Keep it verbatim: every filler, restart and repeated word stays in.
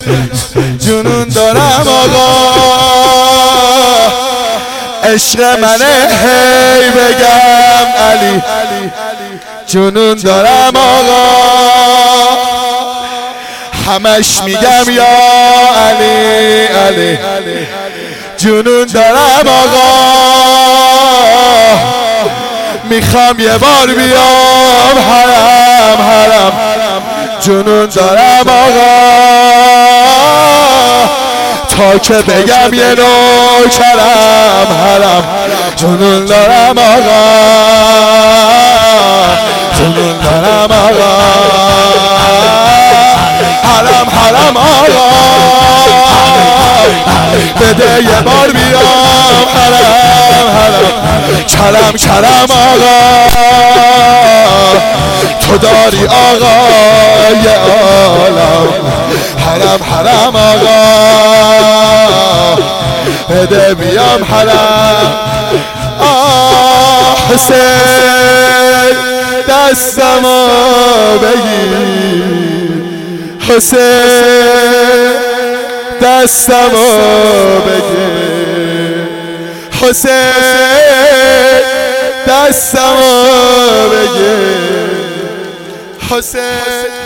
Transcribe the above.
جنون دارم آقا، عشق منه هی بگم علی، جنون دارم آقا، همش میگم یا علی علی، جنون دارم آقا، میخوام یه بار بیام حرم حرم، جنون دارم آقا، تا که بگم یه نوکرم حرم، جنون دارم آقا، جنون دارم آقا، حرم حرم آقا، بده یه بار بیام حرم حرم، کرم کرم آقا، تو داری آقا یه عالم، حرم حرم آقا، بده بیام حرم. آه حسین دستمو بگیر، حسین دستمو بگیر، حسین دستمو بگیر، حسین